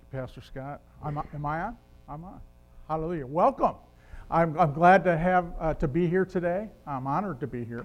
Pastor Scott. Am I on? I'm on. Hallelujah. Welcome. I'm glad to have to be here today. I'm honored to be here.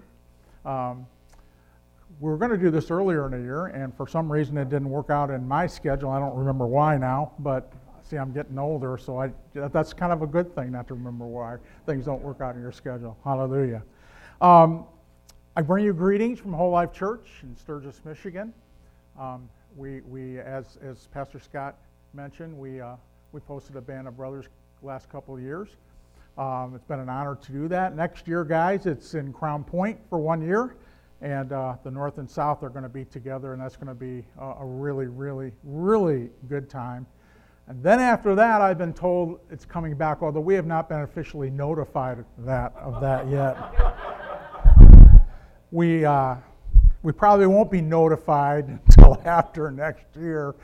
We were going to do this earlier in the year, and for some reason it didn't work out in my schedule. I don't remember why now, but see, I'm getting older, so that's kind of a good thing not to remember why things don't work out in your schedule. Hallelujah. I bring you greetings from Whole Life Church in Sturgis, Michigan. We as Pastor Scott mentioned, we posted a Band of Brothers last couple of years. It's been an honor to do that. Next year, guys, it's in Crown Point for 1 year, and the North and South are going to be together, and that's going to be a really, really, really good time. And then after that, I've been told it's coming back, although we have not been officially notified of that yet. We probably won't be notified until after next year,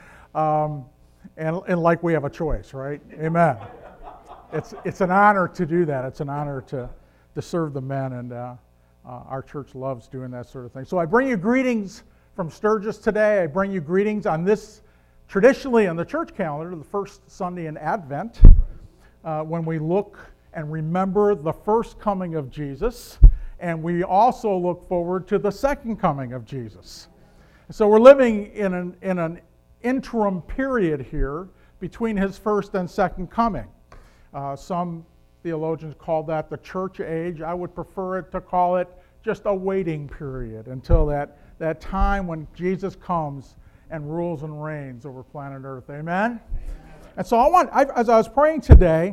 and like we have a choice, right? Amen. It's an honor to do that. It's an honor to serve the men, and our church loves doing that sort of thing. So I bring you greetings from Sturgis today. I bring you greetings on this, traditionally on the church calendar, the first Sunday in Advent, when we look and remember the first coming of Jesus, and we also look forward to the second coming of Jesus. So we're living in an interim period here between his first and second coming. Some theologians call that the church age. I would prefer to call it just a waiting period until that time when Jesus comes and rules and reigns over planet Earth. Amen? And so as I was praying today,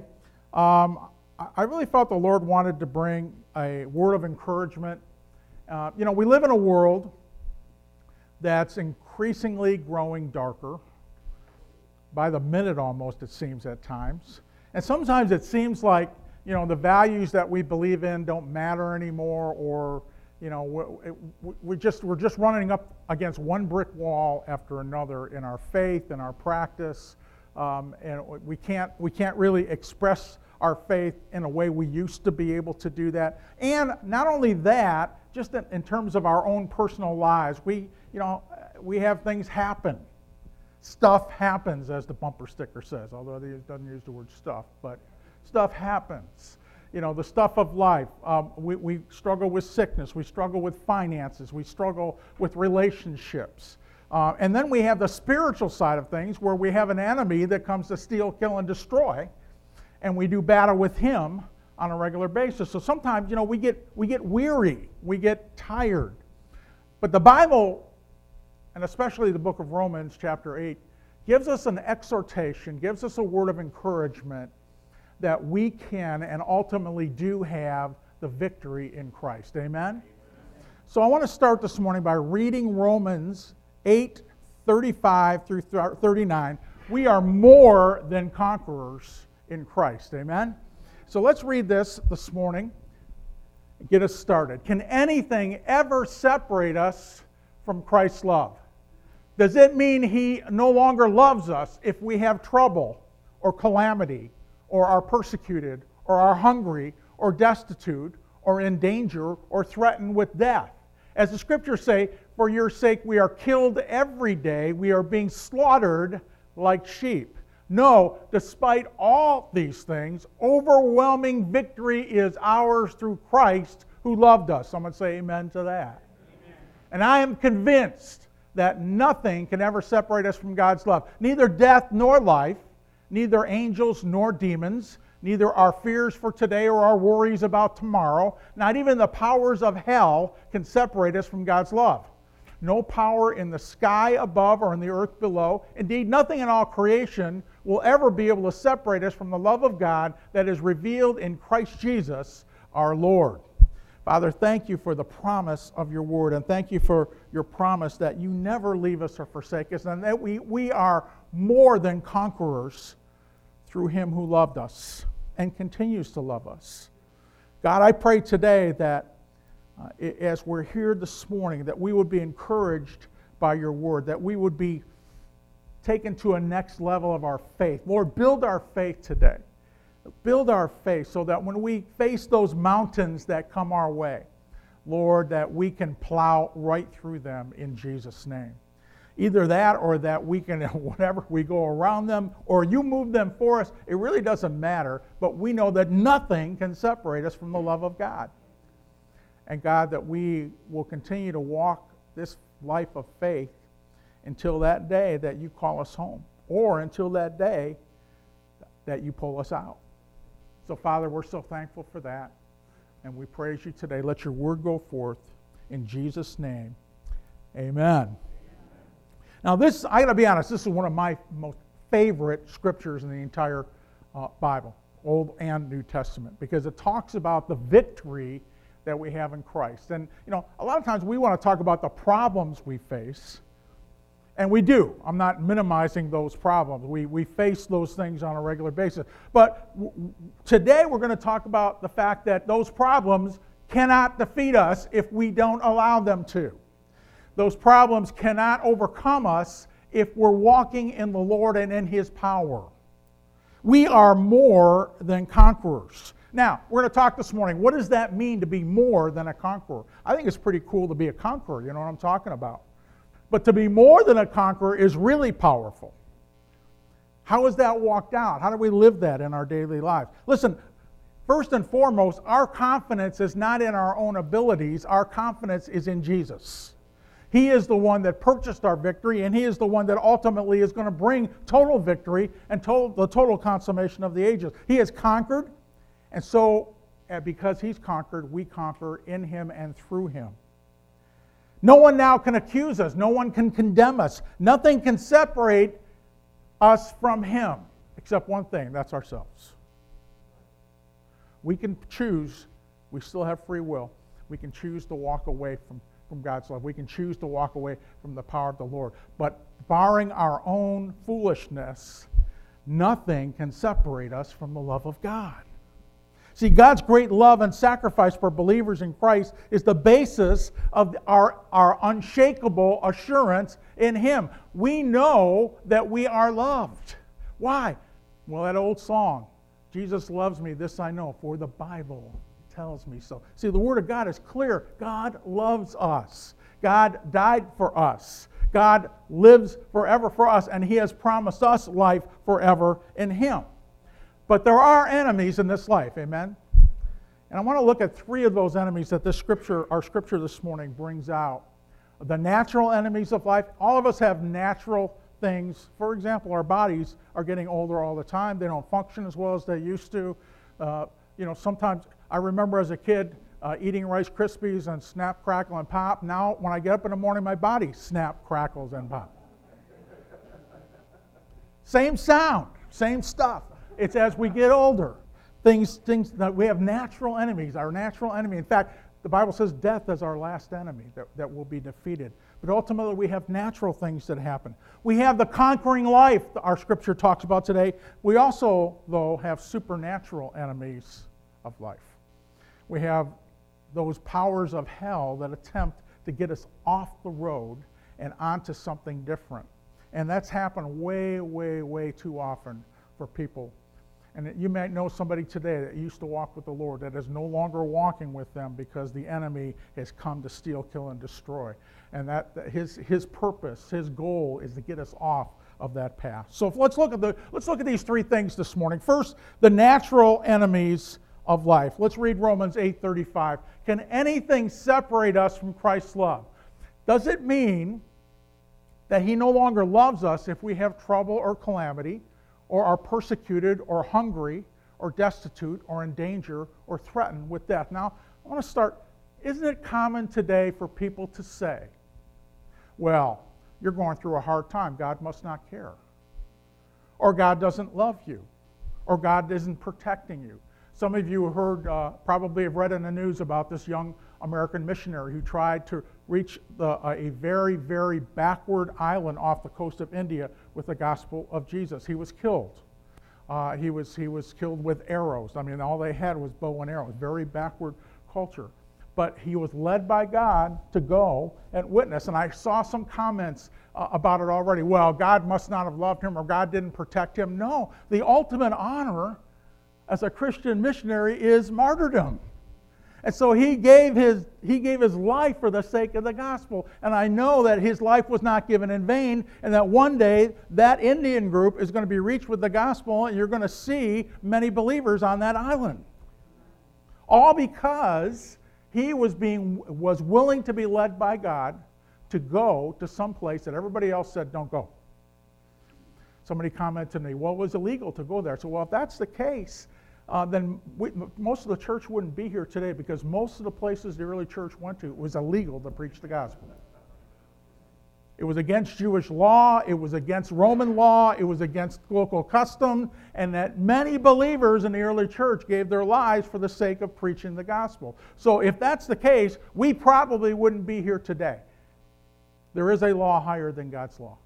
I really felt the Lord wanted to bring a word of encouragement. We live in a world that's increasingly growing darker. By the minute almost, it seems at times. And sometimes it seems like, the values that we believe in don't matter anymore, or, we're just running up against one brick wall after another in our faith and our practice, and we can't really express our faith in a way we used to be able to do that. And not only that, just in terms of our own personal lives, we have things happen. Stuff happens, as the bumper sticker says, although it doesn't use the word stuff, but stuff happens. The stuff of life. We struggle with sickness. We struggle with finances. We struggle with relationships. And then we have the spiritual side of things, where we have an enemy that comes to steal, kill, and destroy, and we do battle with him on a regular basis. So sometimes, we get weary, we get tired. But the Bible, and especially the book of Romans, chapter 8, gives us an exhortation, gives us a word of encouragement that we can and ultimately do have the victory in Christ. Amen? So I want to start this morning by reading Romans 8:35 through 39. We are more than conquerors in Christ. Amen? So let's read this morning and get us started. Can anything ever separate us from Christ's love? Does it mean he no longer loves us if we have trouble or calamity, or are persecuted, or are hungry, or destitute, or in danger, or threatened with death? As the scriptures say, for your sake we are killed every day, we are being slaughtered like sheep. No, despite all these things, overwhelming victory is ours through Christ who loved us. Someone say amen to that. Amen. And I am convinced that nothing can ever separate us from God's love. Neither death nor life, neither angels nor demons, neither our fears for today or our worries about tomorrow, not even the powers of hell can separate us from God's love. No power in the sky above or in the earth below, indeed nothing in all creation, will ever be able to separate us from the love of God that is revealed in Christ Jesus our Lord. Father, thank you for the promise of your word, and thank you for your promise that you never leave us or forsake us, and that we are more than conquerors through him who loved us and continues to love us. God, I pray today that as we're here this morning, that we would be encouraged by your word, that we would be taken to a next level of our faith. Lord, build our faith today. Build our faith so that when we face those mountains that come our way, Lord, that we can plow right through them in Jesus' name. Either that or that we can, whenever we go around them, or you move them for us, it really doesn't matter. But we know that nothing can separate us from the love of God. And God, that we will continue to walk this life of faith until that day that you call us home, or until that day that you pull us out. So, Father, we're so thankful for that. And we praise you today. Let your word go forth in Jesus' name. Amen. Now, this, I got to be honest, this is one of my most favorite scriptures in the entire Bible, Old and New Testament, because it talks about the victory that we have in Christ. And, a lot of times we want to talk about the problems we face, and we do. I'm not minimizing those problems. We face those things on a regular basis. But today we're going to talk about the fact that those problems cannot defeat us if we don't allow them to. Those problems cannot overcome us if we're walking in the Lord and in His power. We are more than conquerors. Now, we're going to talk this morning, what does that mean to be more than a conqueror? I think it's pretty cool to be a conqueror, you know what I'm talking about. But to be more than a conqueror is really powerful. How is that walked out? How do we live that in our daily lives? Listen, first and foremost, our confidence is not in our own abilities. Our confidence is in Jesus. He is the one that purchased our victory, and He is the one that ultimately is going to bring total victory and the total consummation of the ages. He has conquered, and so because He's conquered, we conquer in Him and through Him. No one now can accuse us. No one can condemn us. Nothing can separate us from Him except one thing, that's ourselves. We can choose, we still have free will, we can choose to walk away from God's love. We can choose to walk away from the power of the Lord. But barring our own foolishness, nothing can separate us from the love of God. See, God's great love and sacrifice for believers in Christ is the basis of our unshakable assurance in Him. We know that we are loved. Why? Well, that old song, Jesus loves me, this I know, for the Bible tells me so. See, the Word of God is clear. God loves us. God died for us. God lives forever for us, and He has promised us life forever in Him. But there are enemies in this life, amen? And I want to look at three of those enemies that our scripture this morning brings out. The natural enemies of life. All of us have natural things. For example, our bodies are getting older all the time. They don't function as well as they used to. Sometimes I remember as a kid eating Rice Krispies and snap, crackle, and pop. Now, when I get up in the morning, my body snap, crackles, and pop. Same sound, same stuff. It's as we get older, things that we have natural enemies, our natural enemy. In fact, the Bible says death is our last enemy that will be defeated. But ultimately, we have natural things that happen. We have the conquering life our scripture talks about today. We also, though, have supernatural enemies of life. We have those powers of hell that attempt to get us off the road and onto something different. And that's happened way, way, way too often for people. And you might know somebody today that used to walk with the Lord that is no longer walking with them because the enemy has come to steal, kill, and destroy. And that his purpose, his goal is to get us off of that path. So let's look at these three things this morning. First, the natural enemies of life. Let's read Romans 8:35. Can anything separate us from Christ's love? Does it mean that He no longer loves us if we have trouble or calamity, or are persecuted, or hungry, or destitute, or in danger, or threatened with death? Now, I want to start, isn't it common today for people to say, well, you're going through a hard time, God must not care. Or God doesn't love you. Or God isn't protecting you. Some of you heard, probably have read in the news about this young American missionary who tried to reach a very, very backward island off the coast of India with the gospel of Jesus. He was killed. He was killed with arrows. I mean, all they had was bow and arrows. Very backward culture. But he was led by God to go and witness. And I saw some comments about it already. Well, God must not have loved him, or God didn't protect him. No, the ultimate honor as a Christian missionary is martyrdom. And so he gave his life for the sake of the gospel. And I know that his life was not given in vain, and that one day that Indian group is going to be reached with the gospel, and you're going to see many believers on that island. All because he was willing to be led by God to go to some place that everybody else said, don't go. Somebody commented to me, well, it was illegal to go there. So, well, if that's the case, then most of the church wouldn't be here today, because most of the places the early church went to, it was illegal to preach the gospel. It was against Jewish law, it was against Roman law, it was against local custom, and that many believers in the early church gave their lives for the sake of preaching the gospel. So if that's the case, we probably wouldn't be here today. There is a law higher than God's law.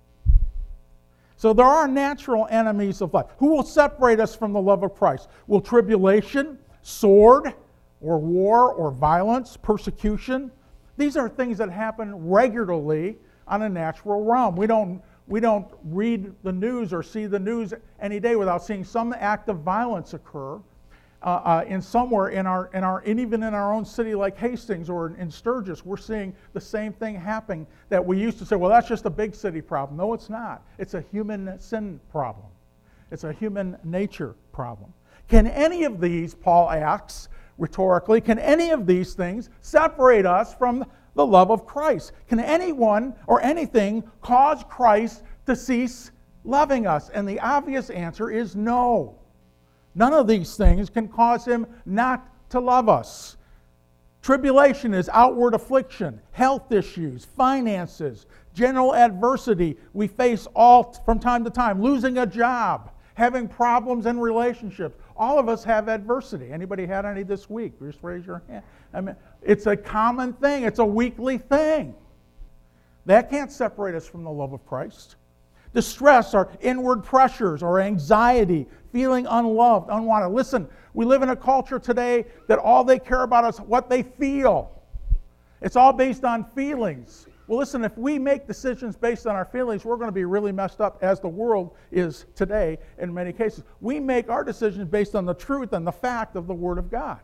So there are natural enemies of life. Who will separate us from the love of Christ? Will tribulation, sword, or war, or violence, persecution? These are things that happen regularly on a natural realm. We don't read the news or see the news any day without seeing some act of violence occur in somewhere and even in our own city like Hastings or in Sturgis. We're seeing the same thing happening that we used to say, well, that's just a big city problem. No, it's not. It's a human sin problem. It's a human nature problem. Can any of these, Paul asks rhetorically, can any of these things separate us from the love of Christ? Can anyone or anything cause Christ to cease loving us? And the obvious answer is no. None of these things can cause him not to love us. Tribulation is outward affliction, health issues, finances, general adversity we face all from time to time, losing a job, having problems in relationships. All of us have adversity. Anybody had any this week? Just raise your hand. I mean, it's a common thing. It's a weekly thing. That can't separate us from the love of Christ. Distress are inward pressures or anxiety, feeling unloved, unwanted. Listen, we live in a culture today that all they care about is what they feel. It's all based on feelings. Well, listen, if we make decisions based on our feelings, we're going to be really messed up, as the world is today in many cases. We make our decisions based on the truth and the fact of the Word of God.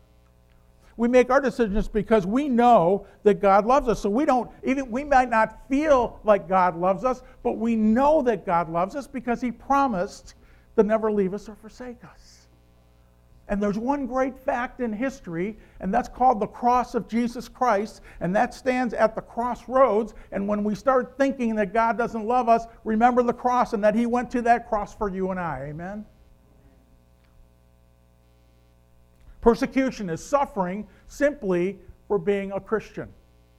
We make our decisions because we know that God loves us. So we might not feel like God loves us, but we know that God loves us because He promised to never leave us or forsake us. And there's one great fact in history, and that's called the cross of Jesus Christ, and that stands at the crossroads. And when we start thinking that God doesn't love us, remember the cross and that He went to that cross for you and I. Amen? Persecution is suffering simply for being a Christian.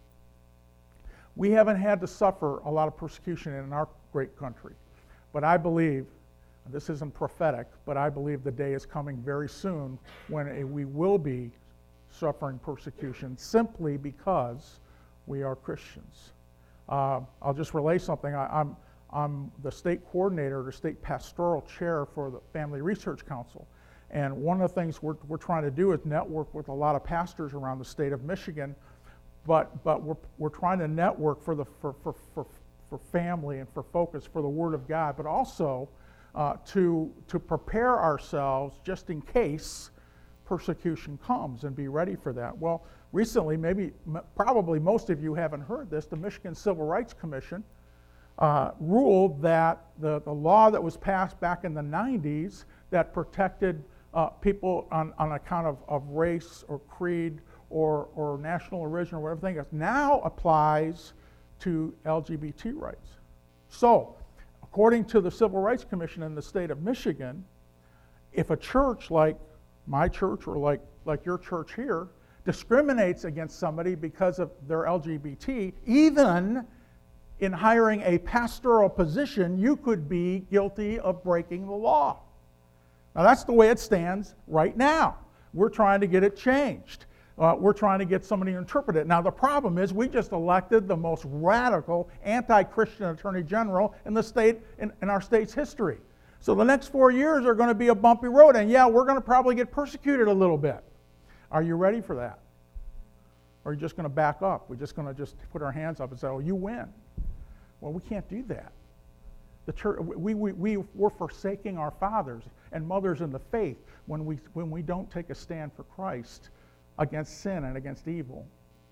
We haven't had to suffer a lot of persecution in our great country. But I believe, this isn't prophetic, but I believe the day is coming very soon when we will be suffering persecution simply because we are Christians. I'll just relay something. I'm the state coordinator, the state pastoral chair for the Family Research Council. And one of the things we're trying to do is network with a lot of pastors around the state of Michigan, but we're trying to network for family and for focus for the Word of God, but also to prepare ourselves just in case persecution comes and be ready for that. Well, recently, probably most of you haven't heard this, the Michigan Civil Rights Commission ruled that the law that was passed back in the 90s that protected people on account of race or creed or national origin or whatever thing is now applies to LGBT rights. So, according to the Civil Rights Commission in the state of Michigan, if a church like my church or like your church here discriminates against somebody because of their LGBT, even in hiring a pastoral position, you could be guilty of breaking the law. Now, that's the way it stands right now. We're trying to get it changed. We're trying to get somebody to interpret it. Now, the problem is we just elected the most radical anti-Christian attorney general in the state, in our state's history. So the next 4 years are going to be a bumpy road, and yeah, we're going to probably get persecuted a little bit. Are you ready for that? Or are you just going to back up? We're just going to put our hands up and say, oh, you win. Well, we can't do that. The church, we're forsaking our fathers and mothers in the faith when we don't take a stand for Christ against sin and against evil.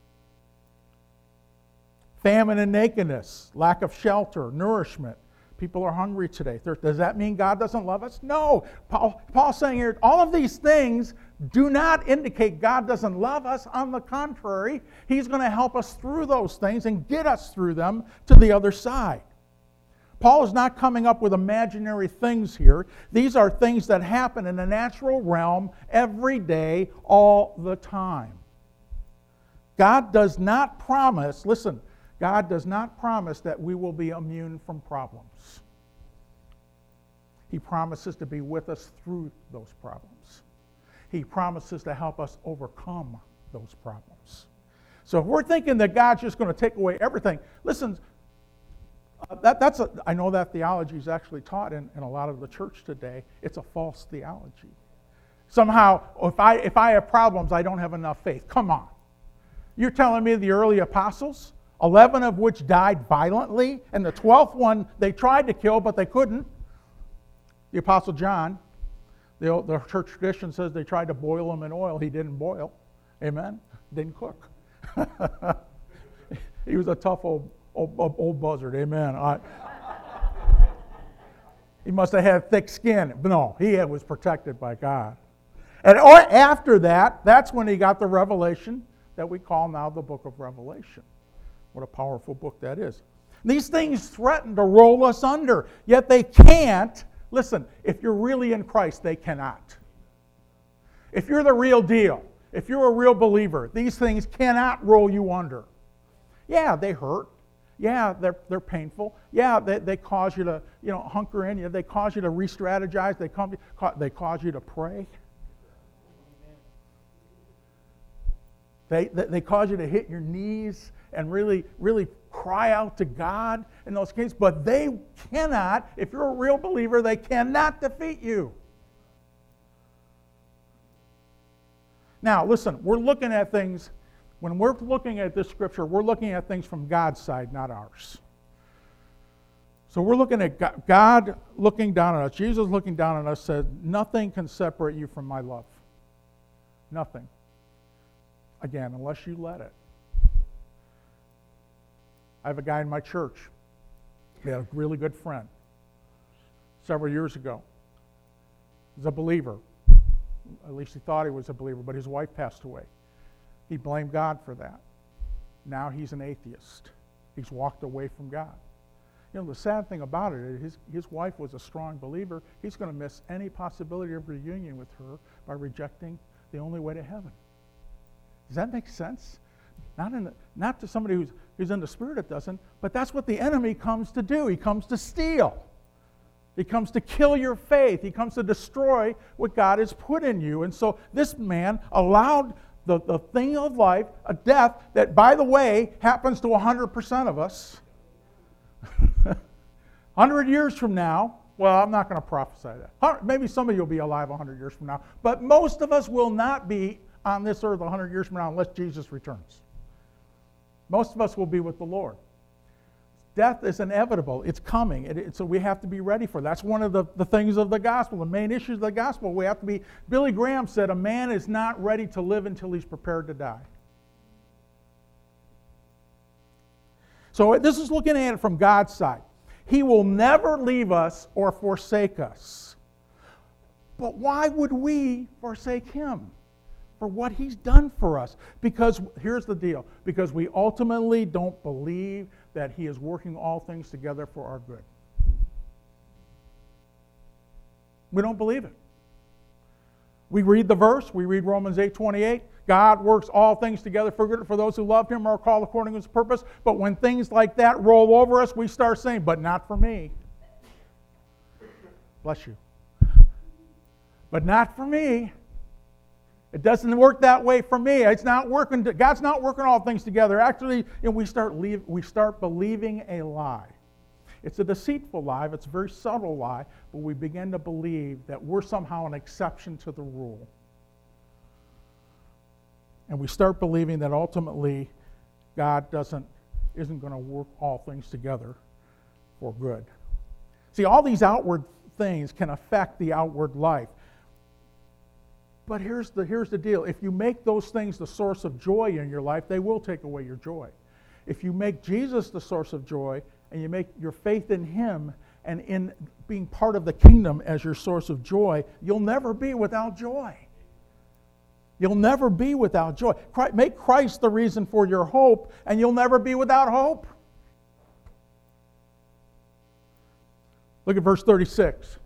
Famine and nakedness, lack of shelter, nourishment. People are hungry today. Does that mean God doesn't love us? No. Paul's saying here, all of these things do not indicate God doesn't love us. On the contrary, He's going to help us through those things and get us through them to the other side. Paul is not coming up with imaginary things here. These are things that happen in the natural realm every day, all the time. God does not promise, listen, God does not promise that we will be immune from problems. He promises to be with us through those problems. He promises to help us overcome those problems. So if we're thinking that God's just going to take away everything, listen, I know that theology is actually taught in a lot of the church today. It's a false theology. Somehow, if I have problems, I don't have enough faith. Come on. You're telling me the early apostles, 11 of which died violently, and the 12th one they tried to kill, but they couldn't. The Apostle John, the church tradition says they tried to boil him in oil. He didn't boil. Amen? Didn't cook. He was a tough old buzzard. Amen. He must have had thick skin. But no, he was protected by God. And after that, that's when he got the revelation that we call now the book of Revelation. What a powerful book that is. These things threaten to roll us under, yet they can't. Listen, if you're really in Christ, they cannot. If you're the real deal, if you're a real believer, these things cannot roll you under. Yeah, they hurt. Yeah, they're painful. Yeah, they cause you to hunker in. They cause you to re-strategize. They cause you to pray. They cause you to hit your knees and really, really cry out to God in those cases. But they cannot, if you're a real believer, they cannot defeat you. Now, listen, we're looking at things, when we're looking at this scripture, we're looking at things from God's side, not ours. So we're looking at God looking down on us. Jesus looking down on us said, nothing can separate you from my love. Nothing. Again, unless you let it. I have a guy in my church. He had a really good friend several years ago. He's a believer. At least he thought he was a believer, but his wife passed away. He blamed God for that. Now he's an atheist. He's walked away from God. The sad thing about it is his wife was a strong believer. He's going to miss any possibility of reunion with her by rejecting the only way to heaven. Does that make sense? Not to somebody who's in the Spirit, it doesn't, but that's what the enemy comes to do. He comes to steal. He comes to kill your faith. He comes to destroy what God has put in you. And so this man allowed the thing of life, a death that, by the way, happens to 100% of us. 100 years from now, well, I'm not going to prophesy that. Maybe some of you will be alive 100 years from now, but most of us will not be on this earth 100 years from now unless Jesus returns. Most of us will be with the Lord. Death is inevitable. It's coming. So we have to be ready for it. That's one of the things of the gospel, the main issues of the gospel. We have to be, Billy Graham said, a man is not ready to live until he's prepared to die. So this is looking at it from God's side. He will never leave us or forsake us. But why would we forsake him? For what he's done for us. Because, here's the deal, because we ultimately don't believe that he is working all things together for our good. We don't believe it. We read the verse, we read Romans 8:28, God works all things together for good for those who love him or are called according to his purpose. But when things like that roll over us, we start saying, but not for me. Bless you. But not for me. It doesn't work that way for me. It's not working. God's not working all things together. Actually, we start believing a lie. It's a deceitful lie. It's a very subtle lie, but we begin to believe that we're somehow an exception to the rule. And we start believing that ultimately God isn't going to work all things together for good. See, all these outward things can affect the outward life. But here's the deal. If you make those things the source of joy in your life, they will take away your joy. If you make Jesus the source of joy and you make your faith in Him and in being part of the kingdom as your source of joy, you'll never be without joy. You'll never be without joy. Make Christ the reason for your hope, and you'll never be without hope. Look at verse 36.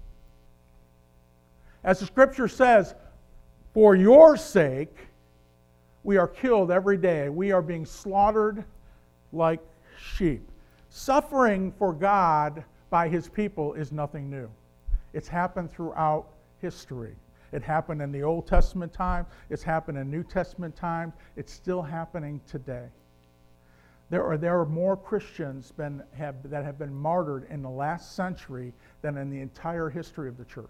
As the Scripture says, for your sake, we are killed every day. We are being slaughtered like sheep. Suffering for God by His people is nothing new. It's happened throughout history. It happened in the Old Testament time. It's happened in New Testament times. It's still happening today. There are more Christians that have been martyred in the last century than in the entire history of the church.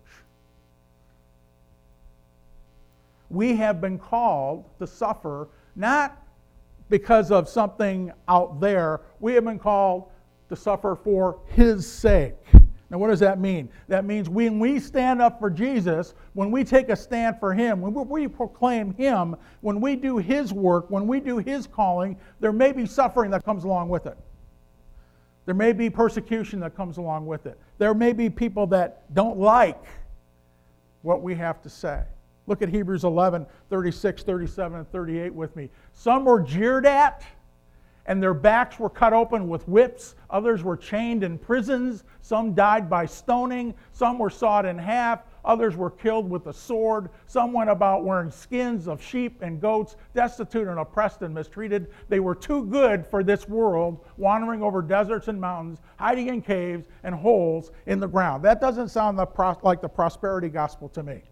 We have been called to suffer, not because of something out there. We have been called to suffer for His sake. Now, what does that mean? That means when we stand up for Jesus, when we take a stand for Him, when we proclaim Him, when we do His work, when we do His calling, there may be suffering that comes along with it. There may be persecution that comes along with it. There may be people that don't like what we have to say. Look at Hebrews 11, 36, 37, and 38 with me. Some were jeered at, and their backs were cut open with whips. Others were chained in prisons. Some died by stoning. Some were sawed in half. Others were killed with a sword. Some went about wearing skins of sheep and goats, destitute and oppressed and mistreated. They were too good for this world, wandering over deserts and mountains, hiding in caves and holes in the ground. That doesn't sound like the prosperity gospel to me.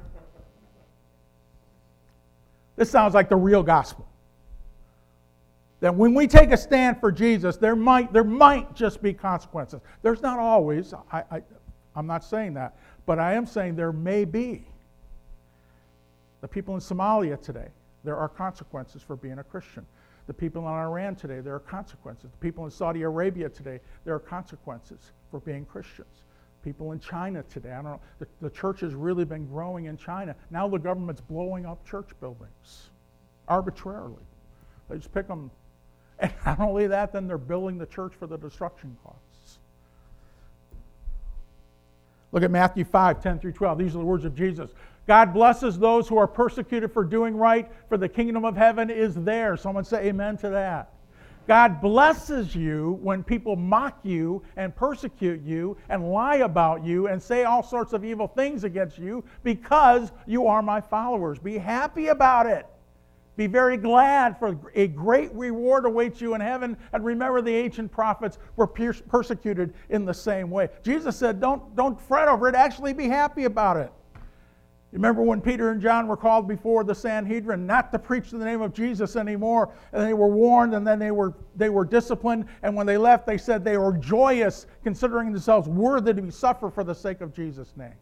This sounds like the real gospel. That when we take a stand for Jesus, there might just be consequences. There's not always. I'm not saying that. But I am saying there may be. The people in Somalia today, there are consequences for being a Christian. The people in Iran today, there are consequences. The people in Saudi Arabia today, there are consequences for being Christians. People in China today, I don't know, the church has really been growing in China. Now the government's blowing up church buildings arbitrarily. They just pick them. And not only that, then they're billing the church for the destruction costs. Look at Matthew 5, 10 through 12. These are the words of Jesus. God blesses those who are persecuted for doing right, for the kingdom of heaven is theirs. Someone say amen to that. God blesses you when people mock you and persecute you and lie about you and say all sorts of evil things against you because you are my followers. Be happy about it. Be very glad, for a great reward awaits you in heaven. And remember, the ancient prophets were persecuted in the same way. Jesus said, don't fret over it. Actually, be happy about it. You remember when Peter and John were called before the Sanhedrin not to preach in the name of Jesus anymore, and they were warned, and then they were disciplined, and when they left, they said they were joyous, considering themselves worthy to suffer for the sake of Jesus' name.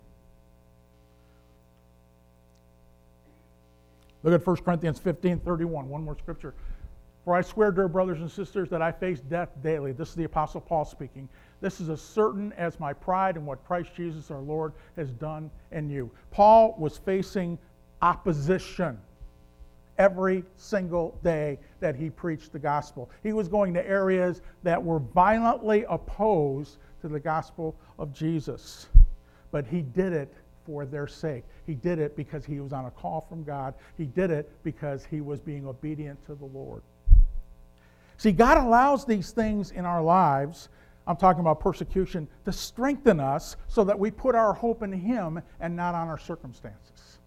Look at 1 Corinthians 15, 31, one more scripture. For I swear, dear brothers and sisters, that I face death daily. This is the Apostle Paul speaking. This is as certain as my pride in what Christ Jesus our Lord has done in you. Paul was facing opposition every single day that he preached the gospel. He was going to areas that were violently opposed to the gospel of Jesus. But he did it for their sake. He did it because he was on a call from God. He did it because he was being obedient to the Lord. See, God allows these things in our lives, I'm talking about persecution, to strengthen us so that we put our hope in Him and not on our circumstances.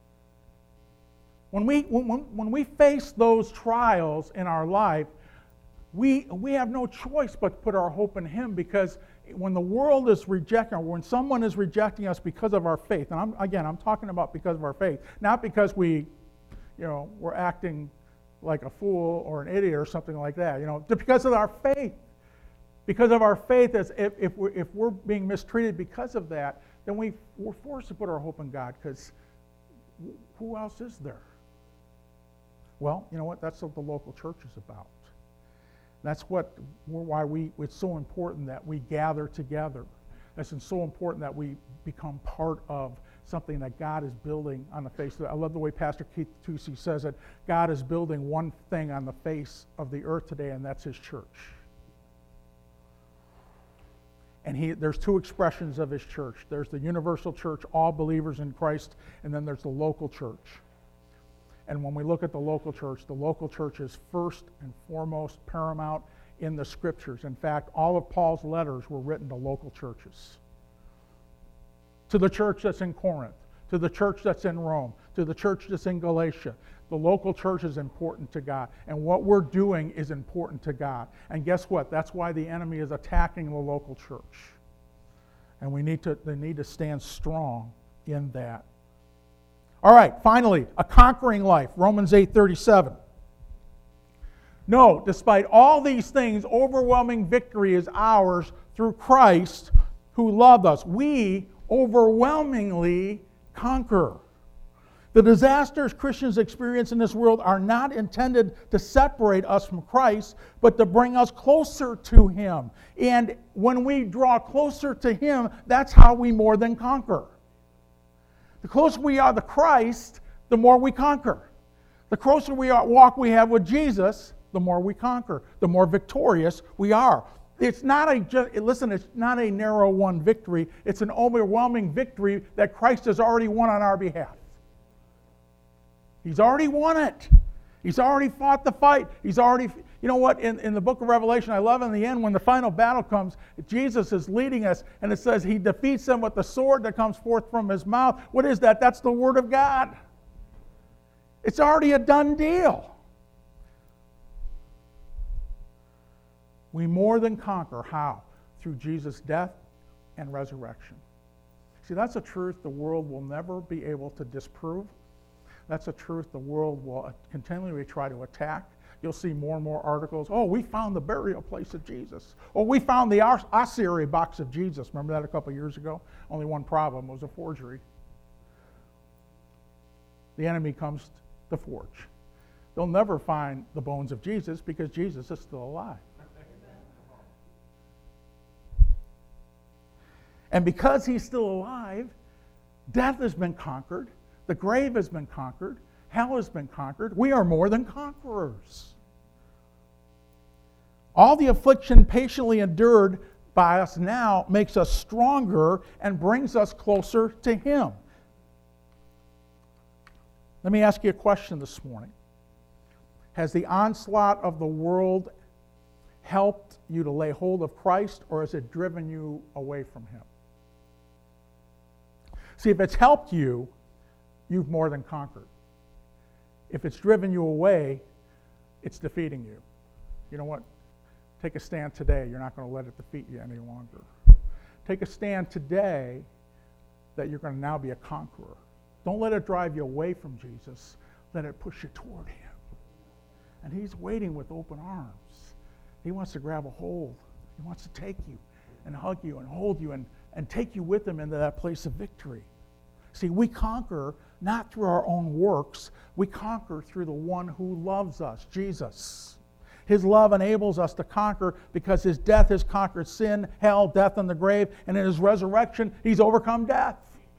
When we face those trials in our life, we have no choice but to put our hope in Him, because when the world is rejecting, or when someone is rejecting us because of our faith, and I'm talking about because of our faith, not because we're acting like a fool or an idiot or something like that, because of our faith. Because of our faith, if we're being mistreated because of that, then we're forced to put our hope in God, because who else is there? Well, you know what? That's what the local church is about. That's why it's so important that we gather together, It's so important that we become part of something that God is building on the face of it. I love the way Pastor Keith Tusey says it. God is building one thing on the face of the earth today, and that's his church. And there's two expressions of his church. There's the universal church, all believers in Christ, and then there's the local church. And when we look at the local church is first and foremost paramount in the Scriptures. In fact, all of Paul's letters were written to local churches. To the church that's in Corinth, to the church that's in Rome, to the church that's in Galatia. The local church is important to God. And what we're doing is important to God. And guess what? That's why the enemy is attacking the local church. And they need to stand strong in that. All right, finally, a conquering life. Romans 8:37. No, despite all these things, overwhelming victory is ours through Christ who loved us. We overwhelmingly conquer. The disasters Christians experience in this world are not intended to separate us from Christ, but to bring us closer to Him. And when we draw closer to Him, that's how we more than conquer. The closer we are to Christ, the more we conquer. The closer we we have with Jesus, the more we conquer, the more victorious we are. It's not it's not a narrow one victory. It's an overwhelming victory that Christ has already won on our behalf. He's already won it. He's already fought the fight. He's already, you know what, in the book of Revelation, I love in the end when the final battle comes, Jesus is leading us, and it says he defeats them with the sword that comes forth from his mouth. What is that? That's the Word of God. It's already a done deal. We more than conquer. How? Through Jesus' death and resurrection. See, that's a truth the world will never be able to disprove. That's a truth the world will continually try to attack. You'll see more and more articles. Oh, we found the burial place of Jesus. Oh, we found the ossuary box of Jesus. Remember that a couple years ago? Only one problem was a forgery. The enemy comes to forge. They'll never find the bones of Jesus because Jesus is still alive. And because he's still alive, death has been conquered. The grave has been conquered. Hell has been conquered. We are more than conquerors. All the affliction patiently endured by us now makes us stronger and brings us closer to Him. Let me ask you a question this morning. Has the onslaught of the world helped you to lay hold of Christ, or has it driven you away from Him? See, if it's helped you, you've more than conquered. If it's driven you away, it's defeating you. You know what? Take a stand today. You're not going to let it defeat you any longer. Take a stand today that you're going to now be a conqueror. Don't let it drive you away from Jesus. Let it push you toward Him. And He's waiting with open arms. He wants to grab a hold. He wants to take you and hug you and hold you and take you with Him into that place of victory. See, we conquer not through our own works. We conquer through the one who loves us, Jesus. His love enables us to conquer because His death has conquered sin, hell, death, and the grave. And in His resurrection, He's overcome death.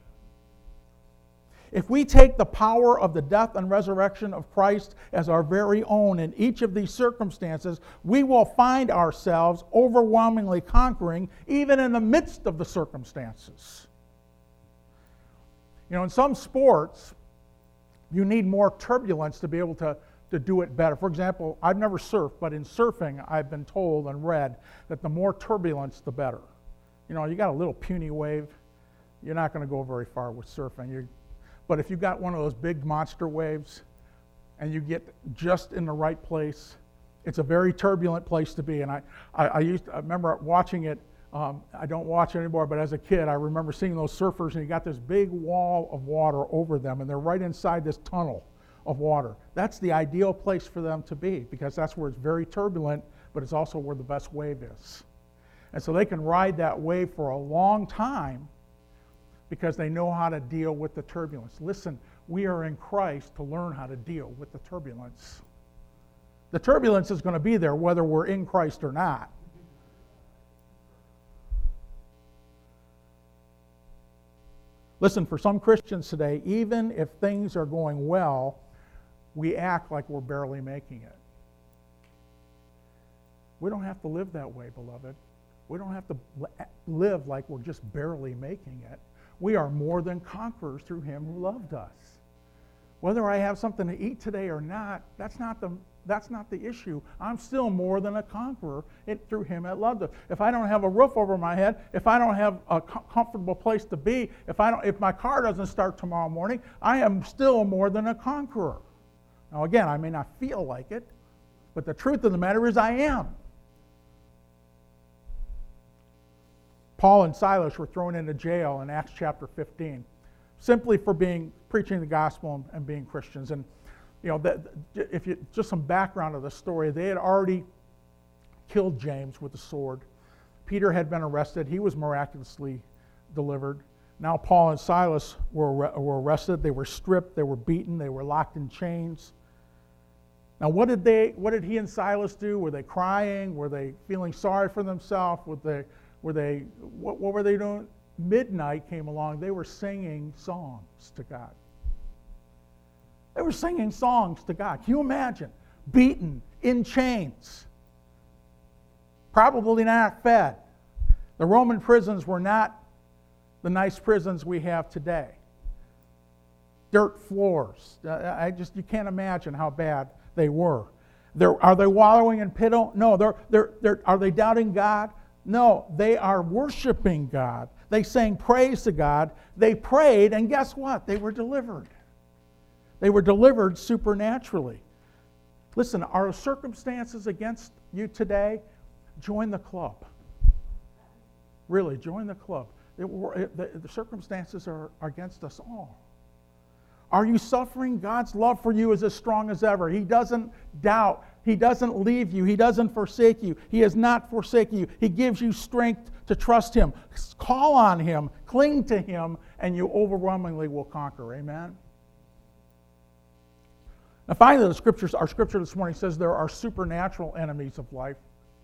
If we take the power of the death and resurrection of Christ as our very own in each of these circumstances, we will find ourselves overwhelmingly conquering even in the midst of the circumstances. You know, in some sports, you need more turbulence to be able to do it better. For example, I've never surfed, but in surfing, I've been told and read that the more turbulence, the better. You know, you got a little puny wave, you're not going to go very far with surfing. But if you got one of those big monster waves and you get just in the right place, it's a very turbulent place to be. And I remember watching it. I don't watch it anymore, but as a kid, I remember seeing those surfers, and you got this big wall of water over them, and they're right inside this tunnel of water. That's the ideal place for them to be, because that's where it's very turbulent, but it's also where the best wave is. And so they can ride that wave for a long time because they know how to deal with the turbulence. Listen, we are in Christ to learn how to deal with the turbulence. The turbulence is going to be there whether we're in Christ or not. Listen, for some Christians today, even if things are going well, we act like we're barely making it. We don't have to live that way, beloved. We don't have to live like we're just barely making it. We are more than conquerors through Him who loved us. Whether I have something to eat today or not, that's not the issue. I'm still more than a conqueror through Him that loved us. If I don't have a roof over my head, if I don't have a comfortable place to be, if my car doesn't start tomorrow morning, I am still more than a conqueror. Now again, I may not feel like it, but the truth of the matter is I am. Paul and Silas were thrown into jail in Acts chapter 15, simply for preaching the gospel and being Christians. And just some background of the story, they had already killed James with the sword. Peter had been arrested. He was miraculously delivered. Now Paul and Silas were arrested. They were stripped. They were beaten. They were locked in chains. Now what did he and Silas do? Were they crying? Were they feeling sorry for themselves? What were they doing? Midnight came along. They were singing songs to God. They were singing songs to God. Can you imagine? Beaten, in chains, probably not fed. The Roman prisons were not the nice prisons we have today. Dirt floors. You can't imagine how bad they were. Are they wallowing in pit? No. Are they doubting God? No. They are worshiping God. They sang praise to God. They prayed, and guess what? They were delivered. They were delivered supernaturally. Listen, are circumstances against you today? Join the club. Really, join the club. The circumstances are against us all. Are you suffering? God's love for you is as strong as ever. He doesn't doubt. He doesn't leave you. He doesn't forsake you. He has not forsaken you. He gives you strength to trust Him. Call on Him. Cling to Him, and you overwhelmingly will conquer. Amen? Now finally, our scripture this morning says there are supernatural enemies of life.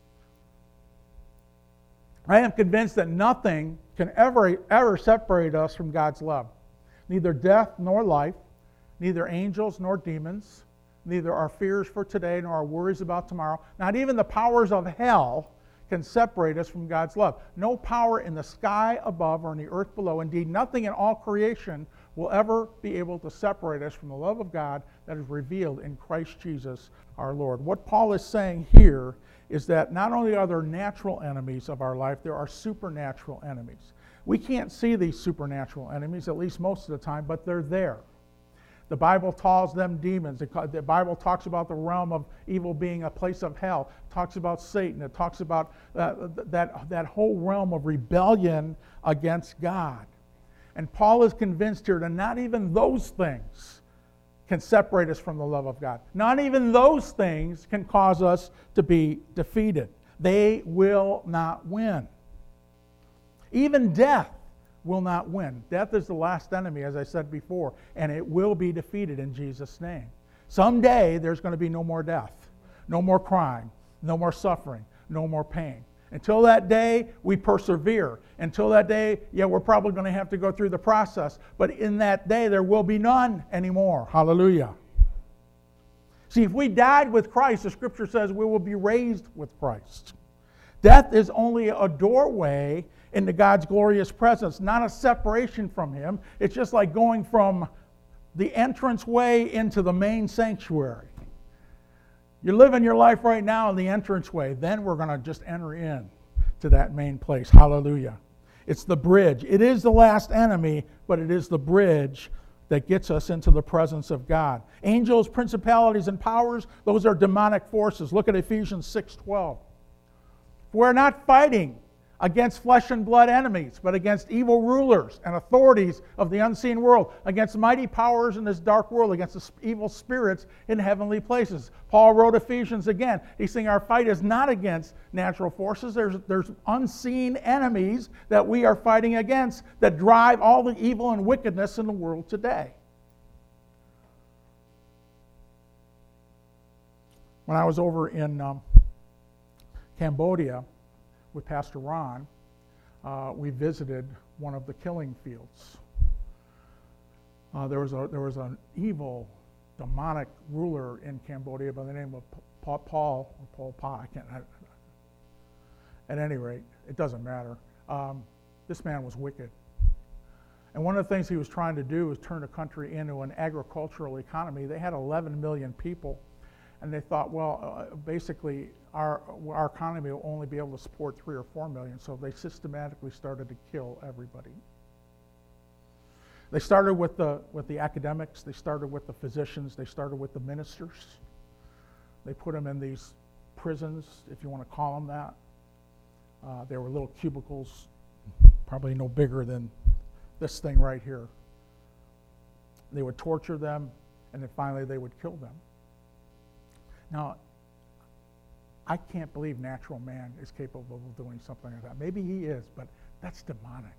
I am convinced that nothing can ever separate us from God's love. Neither death nor life, neither angels nor demons, neither our fears for today nor our worries about tomorrow, not even the powers of hell can separate us from God's love. No power in the sky above or in the earth below, indeed nothing in all creation will ever be able to separate us from the love of God that is revealed in Christ Jesus our Lord. What Paul is saying here is that not only are there natural enemies of our life, there are supernatural enemies. We can't see these supernatural enemies, at least most of the time, but they're there. The Bible calls them demons. The Bible talks about the realm of evil being a place of hell. It talks about Satan. It talks about that whole realm of rebellion against God. And Paul is convinced here that not even those things can separate us from the love of God. Not even those things can cause us to be defeated. They will not win. Even death will not win. Death is the last enemy, as I said before, and it will be defeated in Jesus' name. Someday there's going to be no more death, no more crime, no more suffering, no more pain. Until that day, we persevere. Until that day, we're probably going to have to go through the process. But in that day, there will be none anymore. Hallelujah. See, if we died with Christ, the Scripture says we will be raised with Christ. Death is only a doorway into God's glorious presence, not a separation from Him. It's just like going from the entranceway into the main sanctuary. You're living your life right now in the entranceway. Then we're going to just enter in to that main place. Hallelujah. It's the bridge. It is the last enemy, but it is the bridge that gets us into the presence of God. Angels, principalities, and powers, those are demonic forces. Look at Ephesians 6:12. We're not fighting against flesh and blood enemies, but against evil rulers and authorities of the unseen world, against mighty powers in this dark world, against the evil spirits in heavenly places. Paul wrote Ephesians again. He's saying our fight is not against natural forces. There's unseen enemies that we are fighting against that drive all the evil and wickedness in the world today. When I was over in Cambodia with Pastor Ron, we visited one of the killing fields There was an evil, demonic ruler in Cambodia by the name of Pol Pot. At any rate, it doesn't matter. This man was wicked. And one of the things he was trying to do was turn the country into an agricultural economy. They had 11 million people, and they thought, well, basically, our economy will only be able to support 3 or 4 million, so they systematically started to kill everybody. They started with the academics, they started with the physicians, they started with the ministers. They put them in these prisons, if you want to call them that. They were little cubicles, probably no bigger than this thing right here. They would torture them, and then finally they would kill them. Now, I can't believe natural man is capable of doing something like that. Maybe he is, but that's demonic.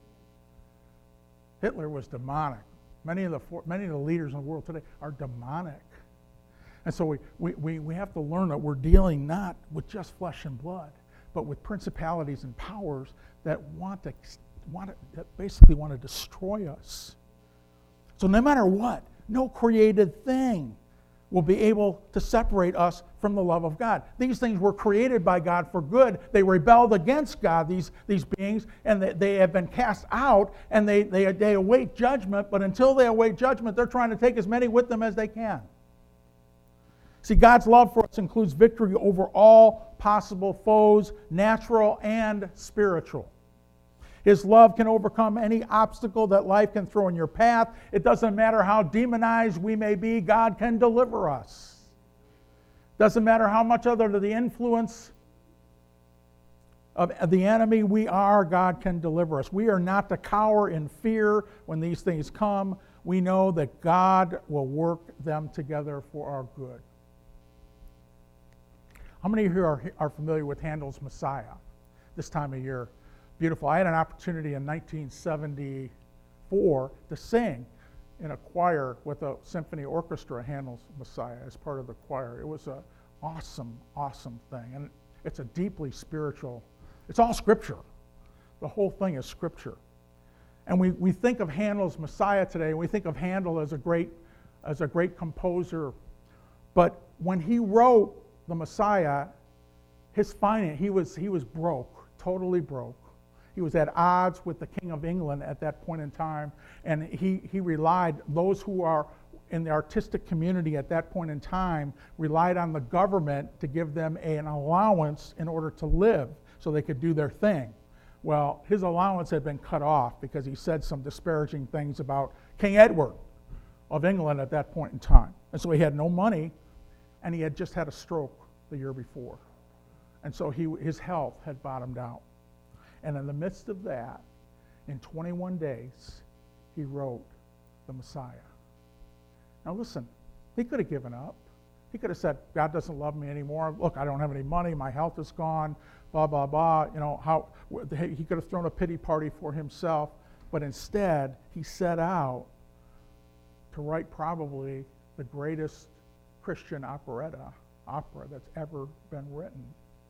Hitler was demonic. Many of the leaders in the world today are demonic. And so we have to learn that we're dealing not with just flesh and blood, but with principalities and powers that basically want to destroy us. So no matter what, no created thing will be able to separate us from the love of God. These things were created by God for good. They rebelled against God, these beings, and they have been cast out, and they await judgment, but until they await judgment, they're trying to take as many with them as they can. See, God's love for us includes victory over all possible foes, natural and spiritual. His love can overcome any obstacle that life can throw in your path. It doesn't matter how demonized we may be, God can deliver us. Doesn't matter how much under the influence of the enemy we are, God can deliver us. We are not to cower in fear when these things come. We know that God will work them together for our good. How many of you are familiar with Handel's Messiah this time of year? Beautiful. I had an opportunity in 1974 to sing in a choir with a symphony orchestra, Handel's Messiah, as part of the choir. It was an awesome, awesome thing. And it's a deeply spiritual, it's all Scripture. The whole thing is Scripture. And we think of Handel's Messiah today, and we think of Handel as a great composer. But when he wrote the Messiah, his finance, he was broke, totally broke. He was at odds with the King of England at that point in time, and he relied, those who are in the artistic community at that point in time relied on the government to give them an allowance in order to live so they could do their thing. Well, his allowance had been cut off because he said some disparaging things about King Edward of England at that point in time. And so he had no money, and he had just had a stroke the year before. And so his health had bottomed out. And in the midst of that, in 21 days, he wrote the Messiah. Now listen, he could have given up. He could have said, God doesn't love me anymore. Look, I don't have any money. My health is gone. Blah, blah, blah. You know, he could have thrown a pity party for himself. But instead, he set out to write probably the greatest Christian opera that's ever been written.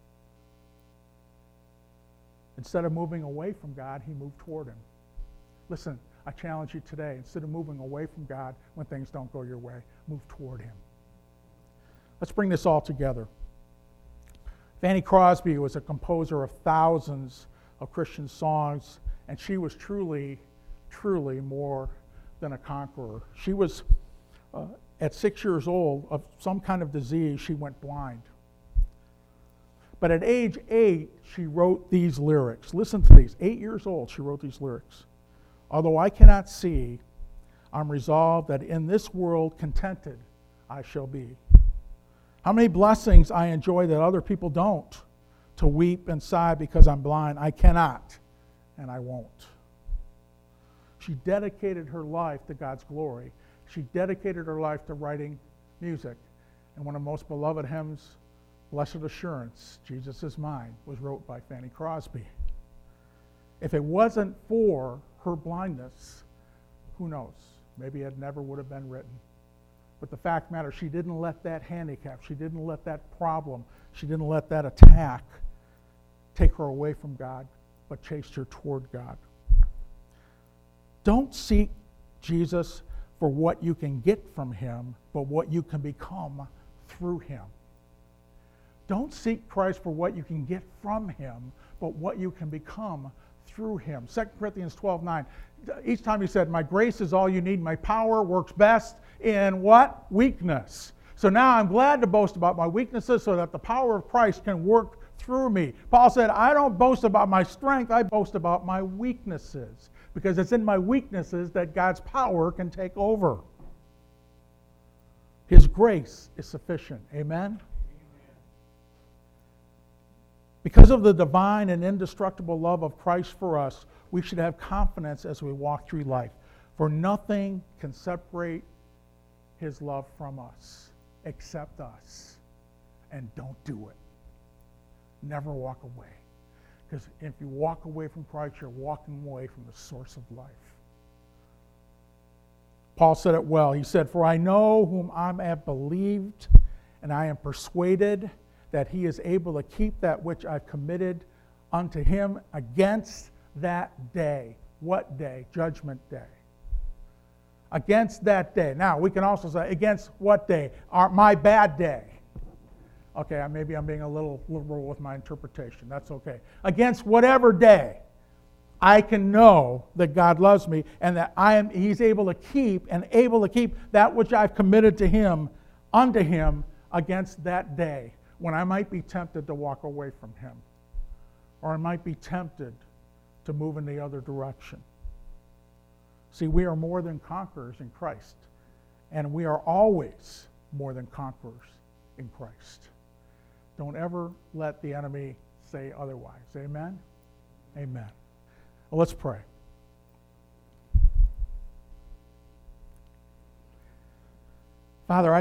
Instead of moving away from God, he moved toward him. Listen, I challenge you today, instead of moving away from God when things don't go your way, move toward him. Let's bring this all together. Fanny Crosby was a composer of thousands of Christian songs, and she was truly, truly more than a conqueror. She was, at 6 years old, of some kind of disease, she went blind. But at age 8, she wrote these lyrics. Listen to these. 8 years old, she wrote these lyrics. Although I cannot see, I'm resolved that in this world contented I shall be. How many blessings I enjoy that other people don't. To weep and sigh because I'm blind. I cannot, and I won't. She dedicated her life to God's glory. She dedicated her life to writing music. And one of the most beloved hymns, Blessed Assurance, Jesus is Mine, was wrote by Fanny Crosby. If it wasn't for her blindness, who knows? Maybe it never would have been written. But the fact matters, she didn't let that handicap, she didn't let that problem, she didn't let that attack take her away from God, but chased her toward God. Don't seek Jesus for what you can get from him, but what you can become through him. Don't seek Christ for what you can get from him, but what you can become through him. 2 Corinthians 12:9. Each time he said, my grace is all you need. My power works best in what? Weakness. So now I'm glad to boast about my weaknesses so that the power of Christ can work through me. Paul said, I don't boast about my strength. I boast about my weaknesses. Because it's in my weaknesses that God's power can take over. His grace is sufficient. Amen? Because of the divine and indestructible love of Christ for us, we should have confidence as we walk through life. For nothing can separate his love from us except us. And don't do it. Never walk away. Because if you walk away from Christ, you're walking away from the source of life. Paul said it well. He said, for I know whom I have believed, and I am persuaded that he is able to keep that which I've committed unto him against that day. What day? Judgment day. Against that day. Now, we can also say, against what day? My bad day. Okay, maybe I'm being a little liberal with my interpretation. That's okay. Against whatever day, I can know that God loves me and that he's able to keep that which I've committed to him, unto him, against that day when I might be tempted to walk away from him, or I might be tempted to move in the other direction. See, we are more than conquerors in Christ, and we are always more than conquerors in Christ. Don't ever let the enemy say otherwise. Amen? Amen. Well, let's pray. Father,